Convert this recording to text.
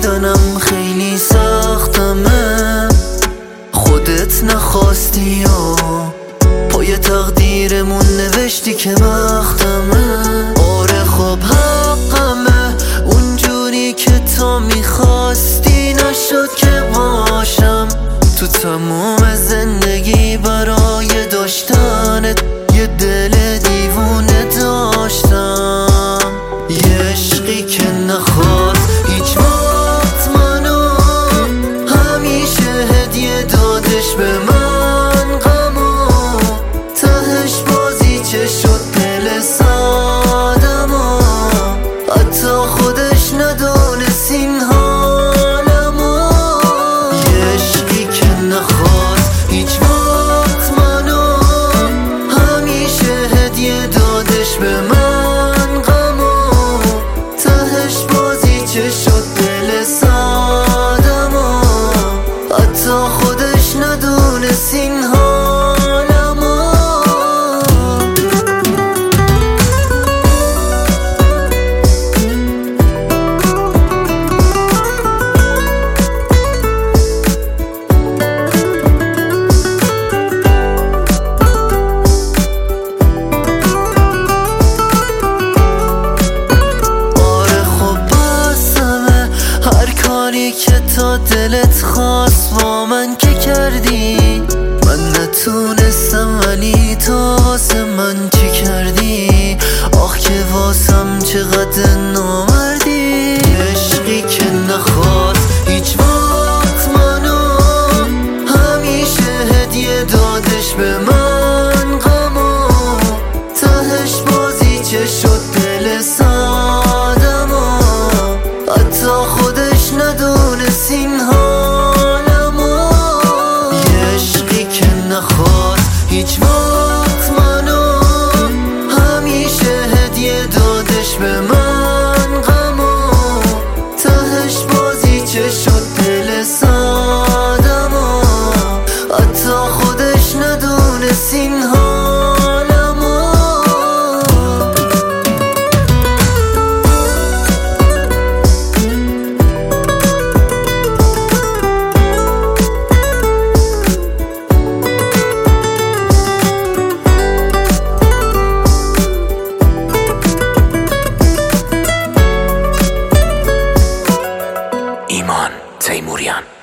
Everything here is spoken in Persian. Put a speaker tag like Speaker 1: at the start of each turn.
Speaker 1: میدانم خیلی سختمه، خودت نخواستی و پای تقدیرمون نوشتی که بختمه. آره خب حقمه، اونجوری که تو میخواستی نشد که باشم. تو تموم زندگی برای داشتنت یه دل دیوونه داشتم، یه عشقی که نخواست هیچ وقت منو، همیشه هدیه دادش به من غمو، تهش بازی چه شد دل سادمو، حتی خودش ندونست این حالمو. یه عشقی که نخواست هیچ وقت منو، همیشه هدیه دادش به من غمو، تهش بازی چه شد دل سادمو، حتی خودش ندونست این حالمو. که تا دلت خواست با من که کردی، من نتونستم ولی تا واسه من چی کردی؟ آخ که واسم چقدر نامردی. عشقی که نخواست هیچ وقت منو، همیشه هدیه دادش به من غمو، تهش بازی چه شد دل سادمو، حتی خودش ندونست این حالمو. یه عشقی که نخواست هیچ وقت منو، همیشه هدیه دادش به من غمو، تهش بازی چه شد دل سادمو، حتی خودش ندونست این حالمو.
Speaker 2: ایمان تیموریان.